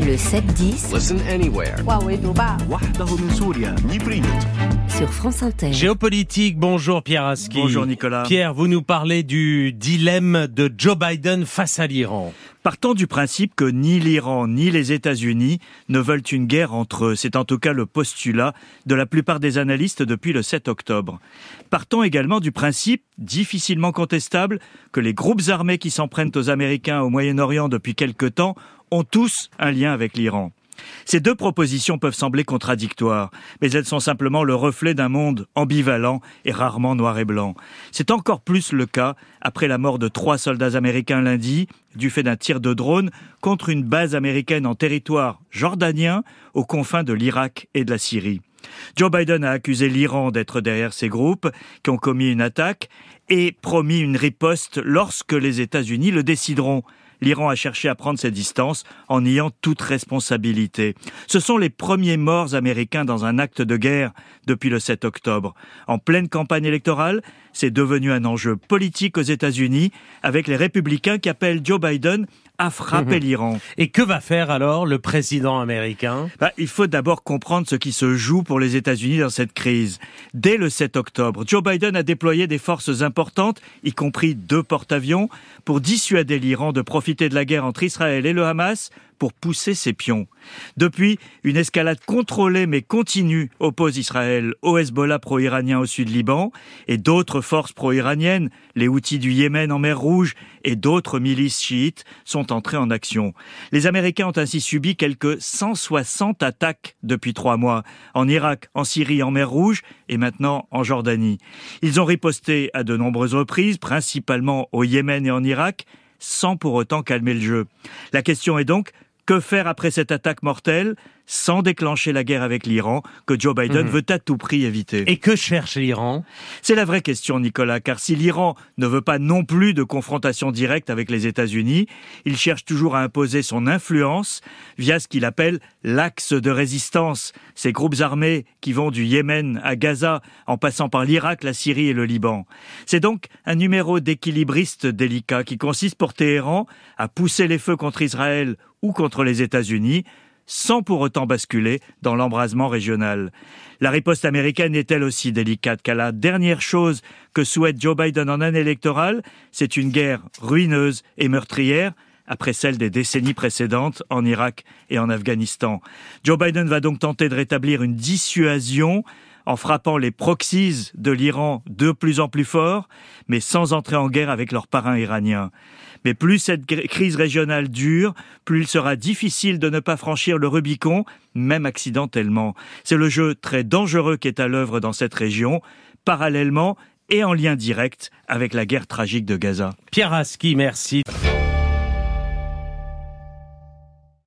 Le 7-10 Listen anywhere. sur France Inter. Géopolitique, bonjour Pierre Aski. Bonjour Nicolas. Pierre, vous nous parlez du dilemme de Joe Biden face à l'Iran. Partons du principe que ni l'Iran ni les États-Unis ne veulent une guerre entre eux. C'est en tout cas le postulat de la plupart des analystes depuis le 7 octobre. Partons également du principe, difficilement contestable, que les groupes armés qui s'en prennent aux Américains au Moyen-Orient depuis quelque temps ont tous un lien avec l'Iran. Ces deux propositions peuvent sembler contradictoires, mais elles sont simplement le reflet d'un monde ambivalent et rarement noir et blanc. C'est encore plus le cas après la mort de 3 soldats américains lundi, du fait d'un tir de drone contre une base américaine en territoire jordanien, aux confins de l'Irak et de la Syrie. Joe Biden a accusé l'Iran d'être derrière ces groupes qui ont commis une attaque et promis une riposte lorsque les États-Unis le décideront. L'Iran a cherché à prendre ses distances en niant toute responsabilité. Ce sont les premiers morts américains dans un acte de guerre depuis le 7 octobre. En pleine campagne électorale, c'est devenu un enjeu politique aux États-Unis avec les républicains qui appellent Joe Biden à frapper l'Iran. Et que va faire alors le président américain ? Il faut d'abord comprendre ce qui se joue pour les États-Unis dans cette crise. Dès le 7 octobre, Joe Biden a déployé des forces importantes, y compris 2 porte-avions, pour dissuader l'Iran de profiter de la guerre entre Israël et le Hamas pour pousser ses pions. Depuis, une escalade contrôlée mais continue oppose Israël au Hezbollah pro-iranien au sud Liban et d'autres forces pro-iraniennes, les Houthis du Yémen en mer Rouge et d'autres milices chiites sont entrées en action. Les Américains ont ainsi subi quelques 160 attaques depuis 3 mois, en Irak, en Syrie, en mer Rouge et maintenant en Jordanie. Ils ont riposté à de nombreuses reprises, principalement au Yémen et en Irak, sans pour autant calmer le jeu. La question est donc, que faire après cette attaque mortelle sans déclencher la guerre avec l'Iran que Joe Biden veut à tout prix éviter? Et que cherche l'Iran ? C'est la vraie question, Nicolas, car si l'Iran ne veut pas non plus de confrontation directe avec les États-Unis, il cherche toujours à imposer son influence via ce qu'il appelle l'axe de résistance, ces groupes armés qui vont du Yémen à Gaza en passant par l'Irak, la Syrie et le Liban. C'est donc un numéro d'équilibriste délicat qui consiste pour Téhéran à pousser les feux contre Israël ou contre les États-Unis, sans pour autant basculer dans l'embrasement régional. La riposte américaine est elle aussi délicate, car la dernière chose que souhaite Joe Biden en année électorale, c'est une guerre ruineuse et meurtrière, après celle des décennies précédentes en Irak et en Afghanistan. Joe Biden va donc tenter de rétablir une dissuasion en frappant les proxies de l'Iran de plus en plus fort, mais sans entrer en guerre avec leurs parrains iraniens. Mais plus cette crise régionale dure, plus il sera difficile de ne pas franchir le Rubicon, même accidentellement. C'est le jeu très dangereux qui est à l'œuvre dans cette région, parallèlement et en lien direct avec la guerre tragique de Gaza. Pierre Aski, merci.